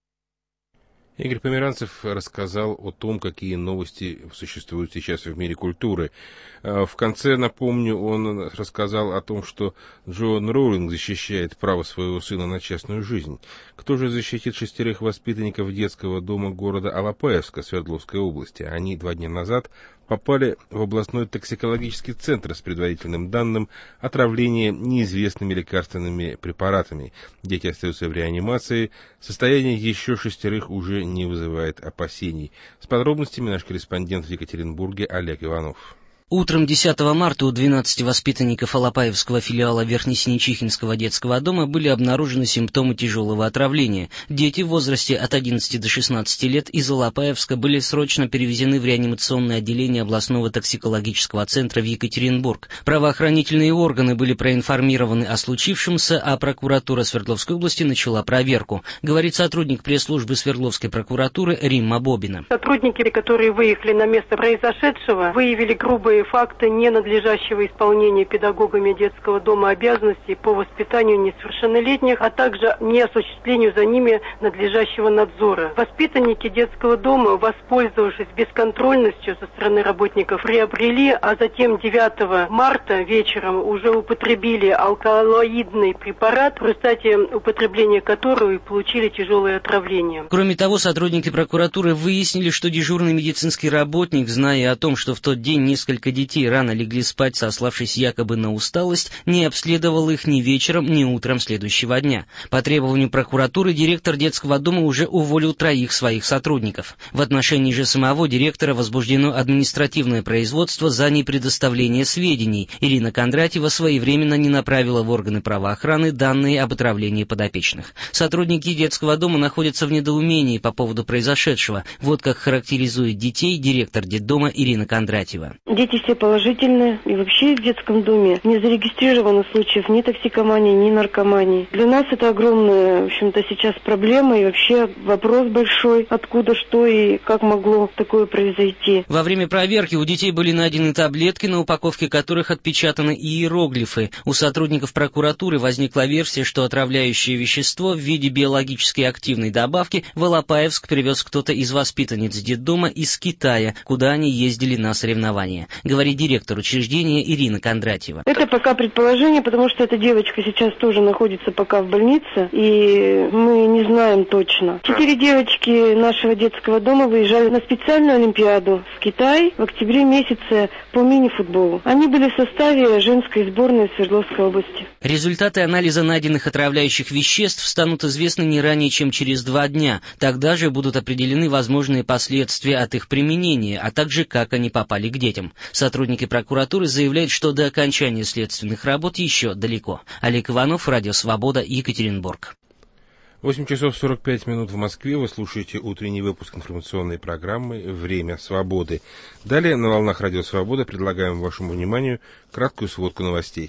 Игорь Померанцев рассказал о том, какие новости существуют сейчас в мире культуры. В конце, напомню, он рассказал о том, что Джоан Роулинг защищает право своего сына на частную жизнь. Кто же защитит шестерых воспитанников детского дома города Алапаевска Свердловской области? Они два дня назад попали в областной токсикологический центр с предварительным данным отравления неизвестными лекарственными препаратами. Дети остаются в реанимации. Состояние еще шестерых уже не вызывает опасений. С подробностями наш корреспондент в Екатеринбурге Олег Иванов. Утром десятого марта у двенадцати воспитанников Алапаевского филиала Верхнесинечихинского детского дома были обнаружены симптомы тяжелого отравления. Дети в возрасте от одиннадцати до шестнадцати лет из Алапаевска были срочно перевезены в реанимационное отделение областного токсикологического центра в Екатеринбург. Правоохранительные органы были проинформированы о случившемся, а прокуратура Свердловской области начала проверку, говорит сотрудник пресс-службы Свердловской прокуратуры Римма Бобина. Сотрудники, которые выехали на место произошедшего, выявили грубые факты ненадлежащего исполнения педагогами детского дома обязанностей по воспитанию несовершеннолетних, а также неосуществлению за ними надлежащего надзора. Воспитанники детского дома, воспользовавшись бесконтрольностью со стороны работников, приобрели, а затем девятого марта вечером уже употребили алкалоидный препарат, в результате употребления которого и получили тяжелое отравление. Кроме того, сотрудники прокуратуры выяснили, что дежурный медицинский работник, зная о том, что в тот день несколько детей рано легли спать, сославшись якобы на усталость, не обследовал их ни вечером, ни утром следующего дня. По требованию прокуратуры директор детского дома уже уволил троих своих сотрудников. В отношении же самого директора возбуждено административное производство за непредоставление сведений. Ирина Кондратьева своевременно не направила в органы правоохраны данные об отравлении подопечных. Сотрудники детского дома находятся в недоумении по поводу произошедшего. Вот как характеризует детей директор детдома Ирина Кондратьева. Дети все положительные, и вообще в детском доме не зарегистрировано случаев ни токсикомании, ни наркомании. Для нас это огромная, в общем-то, сейчас проблема, и вообще вопрос большой, откуда, что и как могло такое произойти. Во время проверки у детей были найдены таблетки, на упаковке которых отпечатаны иероглифы. У сотрудников прокуратуры возникла версия, что отравляющее вещество в виде биологически активной добавки в Алапаевск привез кто-то из воспитанниц детдома из Китая, куда они ездили на соревнования, говорит директор учреждения Ирина Кондратьева. Это пока предположение, потому что эта девочка сейчас тоже находится пока в больнице, и мы не знаем точно. Четыре девочки нашего детского дома выезжали на специальную олимпиаду в Китай в октябре месяце по мини-футболу. Они были в составе женской сборной Свердловской области. Результаты анализа найденных отравляющих веществ станут известны не ранее, чем через два дня. Тогда же будут определены возможные последствия от их применения, а также как они попали к детям. Сотрудники прокуратуры заявляют, что до окончания следственных работ еще далеко. Олег Иванов, Радио Свобода, Екатеринбург. восемь часов сорок пять минут в Москве. Вы слушаете утренний выпуск информационной программы «Время свободы». Далее на волнах Радио Свобода предлагаем вашему вниманию краткую сводку новостей.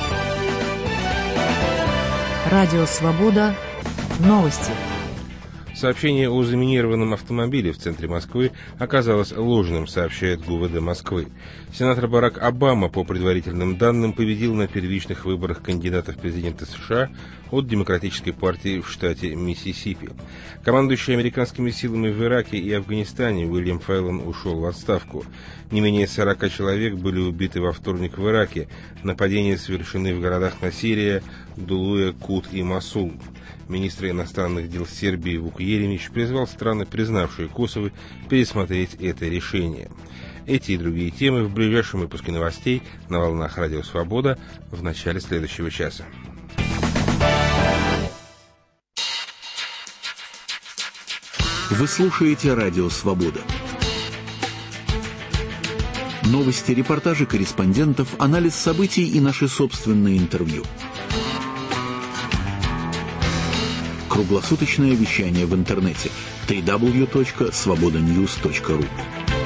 Радио Свобода. Новости. Сообщение о заминированном автомобиле в центре Москвы оказалось ложным, сообщает ГУВД Москвы. Сенатор Барак Обама, по предварительным данным, победил на первичных выборах кандидата в президенты США от Демократической партии в штате Миссисипи. Командующий американскими силами в Ираке и Афганистане Уильям Фэллон ушел в отставку. Не менее сорока человек были убиты во вторник в Ираке. Нападения совершены в городах Насирия, Дулуя, Кут и Мосул. Министр иностранных дел Сербии Вук Еремич призвал страны, признавшие Косово, пересмотреть это решение. Эти и другие темы в ближайшем выпуске новостей на волнах Радио Свобода в начале следующего часа. Вы слушаете Радио Свобода. Новости, репортажи корреспондентов, анализ событий и наши собственные интервью. Круглосуточное вещание в интернете дабл ю дабл ю дабл ю точка свобода ньюс точка ру.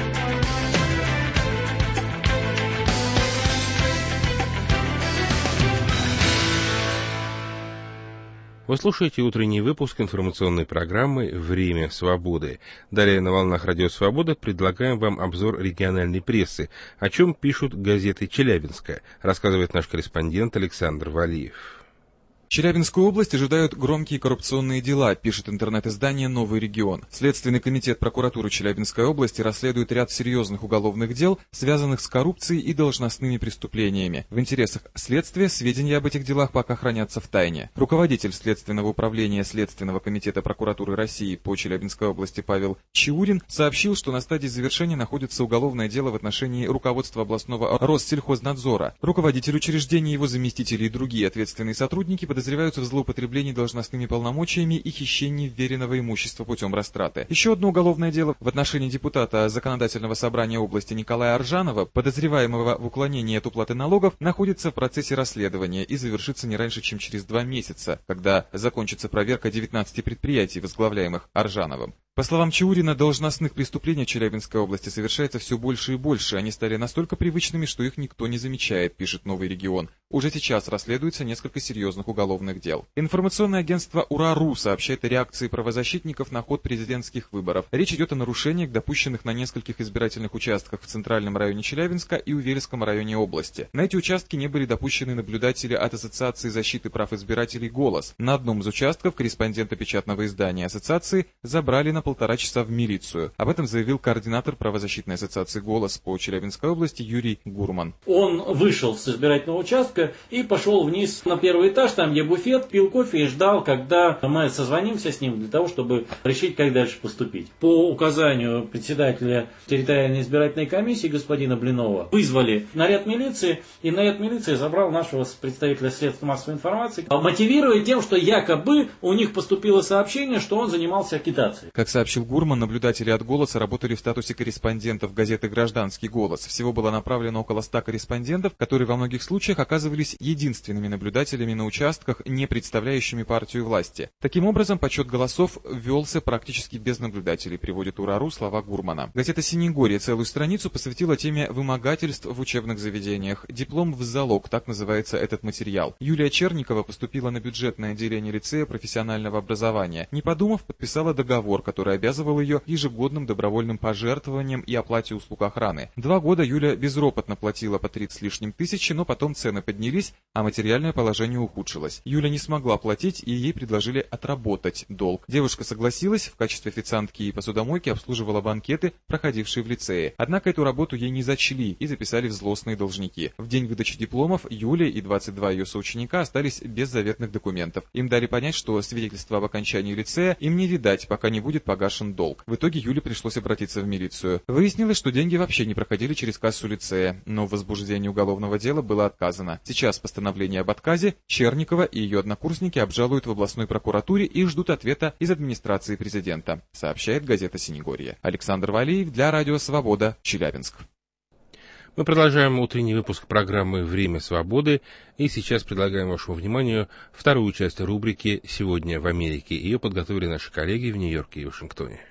Вы слушаете утренний выпуск информационной программы «Время свободы». Далее на волнах Радио Свобода предлагаем вам обзор региональной прессы, о чем пишут газеты «Челябинская», рассказывает наш корреспондент Александр Валиев. Челябинскую область ожидают громкие коррупционные дела, пишет интернет-издание «Новый регион». Следственный комитет прокуратуры Челябинской области расследует ряд серьезных уголовных дел, связанных с коррупцией и должностными преступлениями. В интересах следствия сведения об этих делах пока хранятся в тайне. Руководитель Следственного управления Следственного комитета прокуратуры России по Челябинской области Павел Чаурин сообщил, что на стадии завершения находится уголовное дело в отношении руководства областного Россельхознадзора. Руководитель учреждения, его заместители и другие ответственные сотрудники подозреваются в злоупотреблении должностными полномочиями и хищении вверенного имущества путем растраты. Еще одно уголовное дело в отношении депутата Законодательного собрания области Николая Аржанова, подозреваемого в уклонении от уплаты налогов, находится в процессе расследования и завершится не раньше, чем через два месяца, когда закончится проверка девятнадцати предприятий, возглавляемых Аржановым. По словам Чаурина, должностных преступлений в Челябинской области совершается все больше и больше. Они стали настолько привычными, что их никто не замечает, пишет «Новый регион». Уже сейчас расследуется несколько серьезных уголовных дел. Информационное агентство «Ура.ру» сообщает о реакции правозащитников на ход президентских выборов. Речь идет о нарушениях, допущенных на нескольких избирательных участках в Центральном районе Челябинска и Увельском районе области. На эти участки не были допущены наблюдатели от Ассоциации защиты прав избирателей «Голос». На одном из участков корреспондента печатного издания ассоциации забрали на полтора часа в милицию. Об этом заявил координатор правозащитной ассоциации «Голос» по Челябинской области Юрий Гурман. Он вышел с избирательного участка и пошел вниз на первый этаж, там где буфет, пил кофе и ждал, когда мы созвонимся с ним для того, чтобы решить, как дальше поступить. По указанию председателя территориальной избирательной комиссии господина Блинова вызвали наряд милиции, и наряд милиции забрал нашего представителя средств массовой информации, мотивируя тем, что якобы у них поступило сообщение, что он занимался агитацией. Как сообщил Гурман, наблюдатели от «Голоса» работали в статусе корреспондентов газеты «Гражданский голос». Всего было направлено около ста корреспондентов, которые во многих случаях оказывались единственными наблюдателями на участках, не представляющими партию власти. Таким образом, подсчет голосов велся практически без наблюдателей, приводит «Ура.ру» слова Гурмана. Газета «Синегорье» целую страницу посвятила теме вымогательств в учебных заведениях. «Диплом в залог» — так называется этот материал. Юлия Черникова поступила на бюджетное отделение лицея профессионального образования. Не подумав, подписала договор, который обязывал ее ежегодным добровольным пожертвованием и оплате услуг охраны. Два года Юля безропотно платила по тридцать с лишним тысячи, но потом цены поднялись, а материальное положение ухудшилось. Юля не смогла платить, и ей предложили отработать долг. Девушка согласилась, в качестве официантки и посудомойки обслуживала банкеты, проходившие в лицее. Однако эту работу ей не зачли и записали в злостные должники. В день выдачи дипломов Юля и двадцать два ее соученика остались без заветных документов. Им дали понять, что свидетельство об окончании лицея им не видать, пока не будет погашен долг. В итоге Юле пришлось обратиться в милицию. Выяснилось, что деньги вообще не проходили через кассу лицея, но в возбуждении уголовного дела было отказано. Сейчас постановление об отказе Черникова и ее однокурсники обжалуют в областной прокуратуре и ждут ответа из администрации президента, сообщает газета «Синегорье». Александр Валиев для Радио Свобода, Челябинск. Мы продолжаем утренний выпуск программы «Время свободы» и сейчас предлагаем вашему вниманию вторую часть рубрики «Сегодня в Америке». Ее подготовили наши коллеги в Нью-Йорке и Вашингтоне.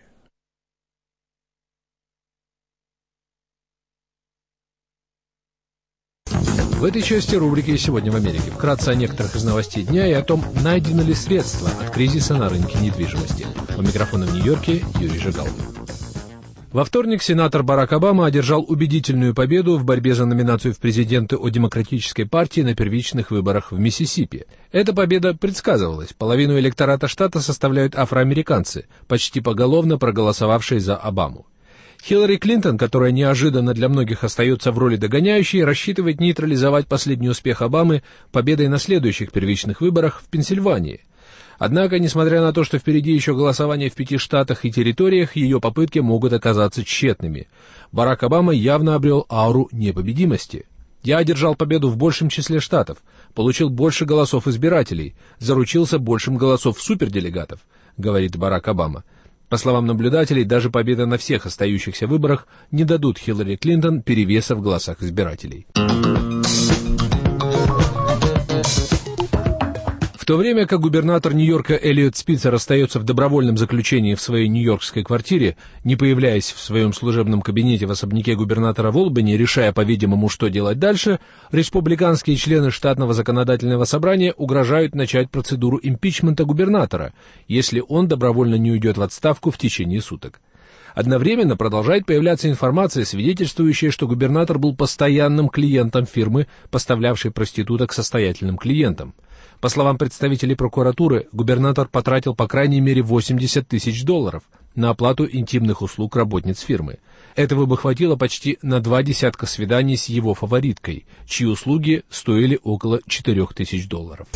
В этой части рубрики «Сегодня в Америке» вкратце о некоторых из новостей дня и о том, найдены ли средства от кризиса на рынке недвижимости. У микрофона в Нью-Йорке Юрий Жигал. Во вторник сенатор Барак Обама одержал убедительную победу в борьбе за номинацию в президенты от Демократической партии на первичных выборах в Миссисипи. Эта победа предсказывалась. Половину электората штата составляют афроамериканцы, почти поголовно проголосовавшие за Обаму. Хиллари Клинтон, которая неожиданно для многих остается в роли догоняющей, рассчитывает нейтрализовать последний успех Обамы победой на следующих первичных выборах в Пенсильвании. Однако, несмотря на то, что впереди еще голосование в пяти штатах и территориях, ее попытки могут оказаться тщетными. Барак Обама явно обрел ауру непобедимости. «Я одержал победу в большем числе штатов, получил больше голосов избирателей, заручился большим голосов суперделегатов», — говорит Барак Обама. По словам наблюдателей, даже победа на всех остающихся выборах не дадут Хиллари Клинтон перевеса в голосах избирателей. В то время как губернатор Нью-Йорка Эллиот Спицер остается в добровольном заключении в своей нью-йоркской квартире, не появляясь в своем служебном кабинете в особняке губернатора в Олбани, решая, по-видимому, что делать дальше, республиканские члены штатного законодательного собрания угрожают начать процедуру импичмента губернатора, если он добровольно не уйдет в отставку в течение суток. Одновременно продолжает появляться информация, свидетельствующая, что губернатор был постоянным клиентом фирмы, поставлявшей проституток состоятельным клиентам. По словам представителей прокуратуры, губернатор потратил по крайней мере восемьдесят тысяч долларов на оплату интимных услуг работниц фирмы. Этого бы хватило почти на два десятка свиданий с его фавориткой, чьи услуги стоили около четырех тысяч долларов.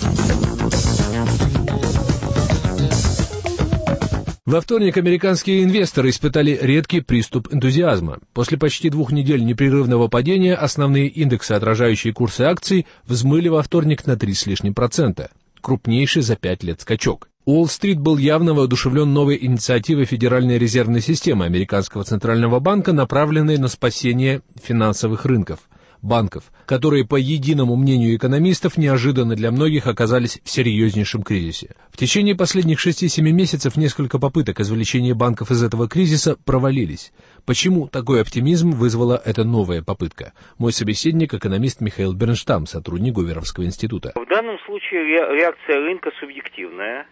Во вторник американские инвесторы испытали редкий приступ энтузиазма. После почти двух недель непрерывного падения основные индексы, отражающие курсы акций, взмыли во вторник на три с лишним процента. Крупнейший за пять лет скачок. Уолл-стрит был явно воодушевлен новой инициативой Федеральной резервной системы Американского центрального банка, направленной на спасение финансовых рынков. Банков, которые, по единому мнению экономистов, неожиданно для многих оказались в серьезнейшем кризисе. В течение последних шести-семи месяцев несколько попыток извлечения банков из этого кризиса провалились. Почему такой оптимизм вызвала эта новая попытка? Мой собеседник, экономист Михаил Бернштам, сотрудник Гуверовского института. В данном случае реакция рынка субъективная,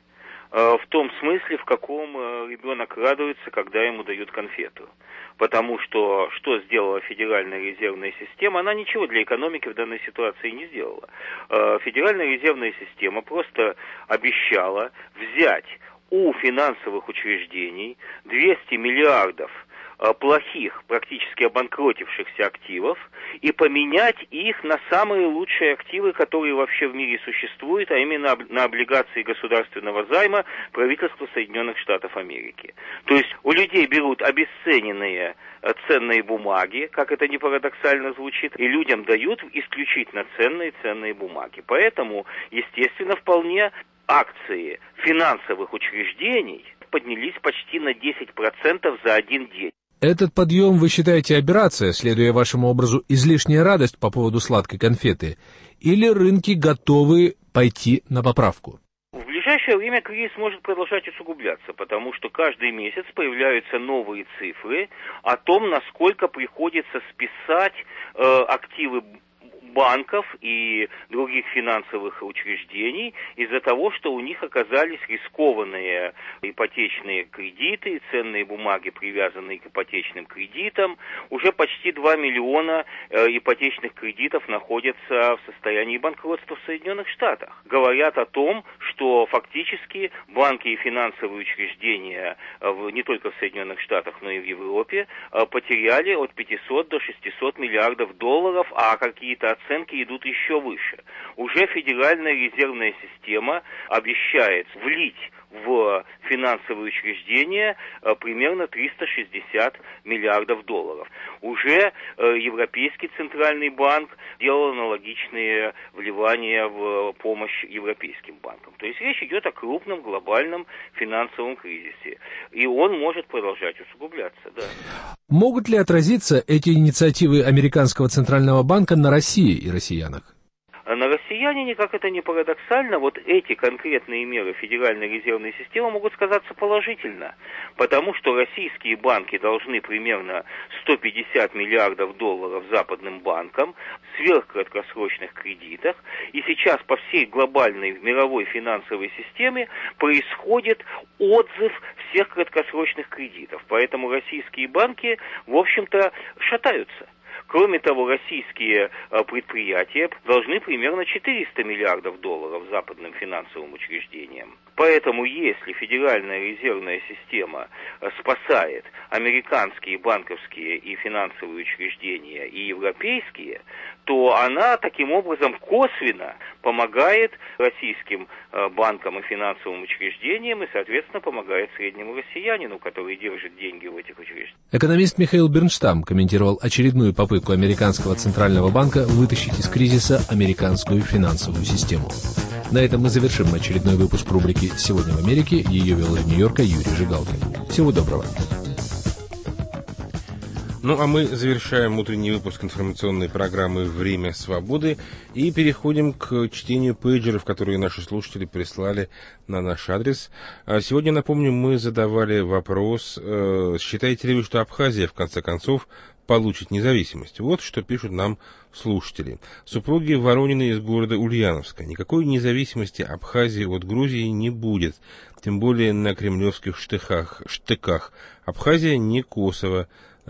в том смысле, в каком ребенок радуется, когда ему дают конфету. Потому что что сделала Федеральная резервная система? Она ничего для экономики в данной ситуации не сделала. Федеральная резервная система просто обещала взять у финансовых учреждений двести миллиардов плохих, практически обанкротившихся активов и поменять их на самые лучшие активы, которые вообще в мире существуют, а именно на облигации государственного займа правительства Соединенных Штатов Америки. То есть у людей берут обесцененные ценные бумаги, как это не парадоксально звучит, и людям дают исключительно ценные ценные бумаги. Поэтому, естественно, вполне акции финансовых учреждений поднялись почти на десять процентов за один день. Этот подъем вы считаете операция, следуя вашему образу, излишняя радость по поводу сладкой конфеты, или рынки готовы пойти на поправку? В ближайшее время кризис может продолжать усугубляться, потому что каждый месяц появляются новые цифры о том, насколько приходится списать э, активы банков и других финансовых учреждений из-за того, что у них оказались рискованные ипотечные кредиты и ценные бумаги, привязанные к ипотечным кредитам. Уже почти два миллиона э, ипотечных кредитов находятся в состоянии банкротства в Соединенных Штатах. Говорят о том, что фактически банки и финансовые учреждения э, в, не только в Соединенных Штатах, но и в Европе э, потеряли от пятисот до шестисот миллиардов долларов, а какие-то оценки идут еще выше. Уже Федеральная резервная система обещает влить в финансовые учреждения э, примерно триста шестьдесят миллиардов долларов. Уже э, Европейский центральный банк делал аналогичные вливания в помощь европейским банкам. То есть речь идет о крупном глобальном финансовом кризисе. И он может продолжать усугубляться, да. Могут ли отразиться эти инициативы Американского центрального банка на России и россиянах? На россиянах россияне, как это ни парадоксально, вот эти конкретные меры Федеральной резервной системы могут сказаться положительно, потому что российские банки должны примерно сто пятьдесят миллиардов долларов западным банкам в сверхкраткосрочных кредитах, и сейчас по всей глобальной мировой финансовой системе происходит отзыв всех краткосрочных кредитов, поэтому российские банки, в общем-то, шатаются. Кроме того, российские предприятия должны примерно четыреста миллиардов долларов западным финансовым учреждениям. Поэтому, если Федеральная резервная система спасает американские банковские и финансовые учреждения и европейские, то она таким образом косвенно помогает российским банкам и финансовым учреждениям и, соответственно, помогает среднему россиянину, который держит деньги в этих учреждениях. Экономист Михаил Бернштам комментировал очередную попытку американского центрального банка вытащить из кризиса американскую финансовую систему. На этом мы завершим очередной выпуск рубрики «Сегодня в Америке». Ее вел из Нью-Йорка Юрий Жигалкин. Всего доброго. Ну, а мы завершаем утренний выпуск информационной программы «Время свободы» и переходим к чтению пейджеров, которые наши слушатели прислали на наш адрес. Сегодня, напомню, мы задавали вопрос, считаете ли вы, что Абхазия, в конце концов, получит независимость? Вот что пишут нам слушатели. Супруги Воронины из города Ульяновска. Никакой независимости Абхазии от Грузии не будет, тем более на кремлевских штыках. штыках. Абхазия не Косово.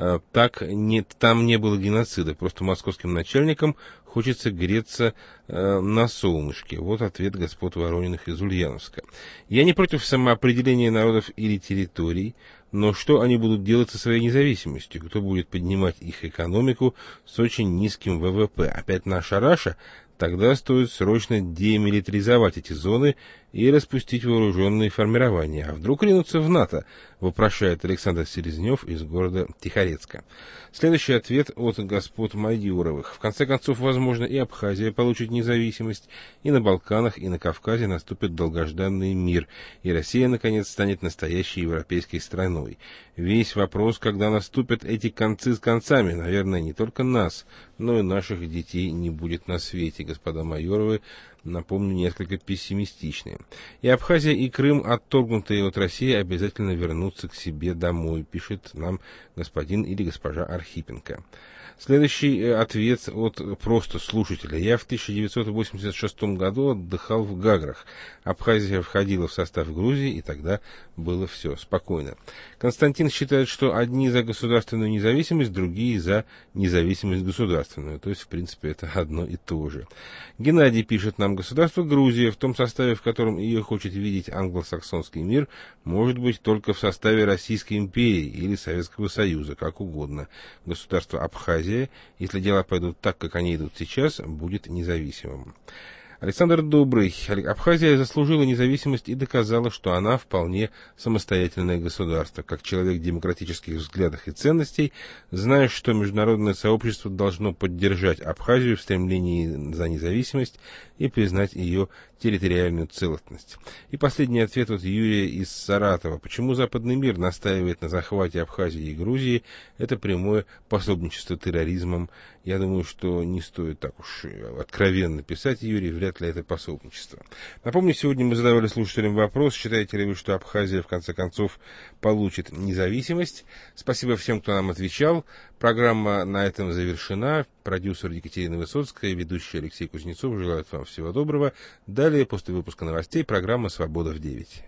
Так не, там не было геноцида, просто московским начальникам хочется греться э, на солнышке. Вот ответ господ Ворониных из Ульяновска. Я не против самоопределения народов или территорий, но что они будут делать со своей независимостью? Кто будет поднимать их экономику с очень низким вэ вэ пэ? Опять наша Раша? Тогда стоит срочно демилитаризовать эти зоны и распустить вооруженные формирования. А вдруг ринуться в НАТО? Вопрошает Александр Селезнев из города Тихорецка. Следующий ответ от господ Майоровых. В конце концов, возможно, и Абхазия получит независимость, и на Балканах, и на Кавказе наступит долгожданный мир, и Россия, наконец, станет настоящей европейской страной. Весь вопрос, когда наступят эти концы с концами, наверное, не только нас, но и наших детей не будет на свете. Господа Майоровы, напомню, несколько пессимистичные. И Абхазия, и Крым, отторгнутые от России, обязательно вернутся к себе домой, пишет нам господин или госпожа Архипенко. Следующий ответ от просто слушателя. Я в тысяча девятьсот восемьдесят шестом году отдыхал в Гаграх. Абхазия входила в состав Грузии, и тогда было все спокойно. Константин считает, что одни за государственную независимость, другие за независимость государственную. То есть, в принципе, это одно и то же. Геннадий пишет нам: государство Грузия в том составе, в котором ее хочет видеть англосаксонский мир, может быть только в составе Российской империи или Советского Союза, как угодно. Государство Абхазия, если дела пойдут так, как они идут сейчас, будет независимым. Александр Добрый. Абхазия заслужила независимость и доказала, что она вполне самостоятельное государство. Как человек демократических взглядов и ценностей, зная, что международное сообщество должно поддержать Абхазию в стремлении за независимость и признать ее территориальную целостность. И последний ответ от Юрия из Саратова. Почему западный мир настаивает на захвате Абхазии и Грузии? Это прямое пособничество терроризмом. Я думаю, что не стоит так уж откровенно писать, Юрий, вряд ли это пособничество. Напомню, сегодня мы задавали слушателям вопрос, считаете ли вы, что Абхазия в конце концов получит независимость? Спасибо всем, кто нам отвечал. Программа на этом завершена. Продюсер Екатерина Высоцкая, ведущий Алексей Кузнецов желают вам всего доброго. Далее, после выпуска новостей, программа «Свобода в девять».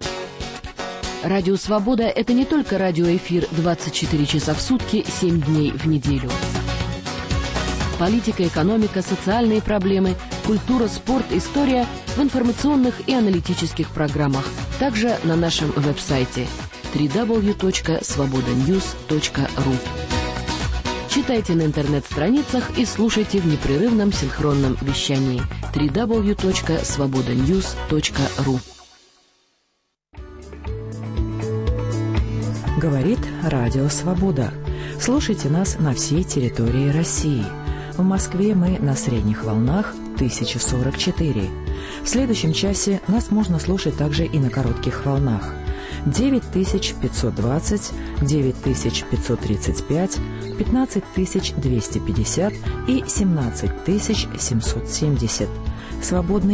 Радио «Свобода» — это не только радиоэфир двадцать четыре часа в сутки, семь дней в неделю. Политика, экономика, социальные проблемы, культура, спорт, история в информационных и аналитических программах. Также на нашем веб-сайте дабл ю дабл ю дабл ю точка свобода ньюс точка ру. Читайте на интернет-страницах и слушайте в непрерывном синхронном вещании дабл ю дабл ю дабл ю точка свобода ньюс точка ру. Говорит Радио Свобода. Слушайте нас на всей территории России. В Москве мы на средних волнах тысяча сорок четыре. В следующем часе нас можно слушать также и на коротких волнах. девять тысяч пятьсот двадцать, девять тысяч пятьсот тридцать пять, пятнадцать тысяч двести пятьдесят и семнадцать тысяч семьсот семьдесят. Свободный